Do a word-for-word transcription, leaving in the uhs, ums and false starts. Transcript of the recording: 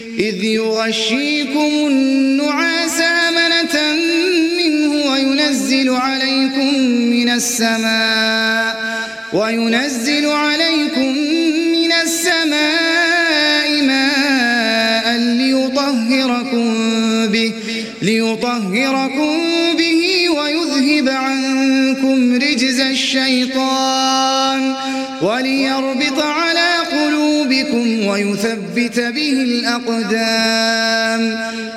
إذ يغشيكم النعاس أمنة منه وينزل عليكم من السماء وينزل عليكم من السماء ماء ليطهركم به ليطهركم به ويذهب عنكم رجز الشيطان وليربط على قلوبكم ويثبت به الأقدام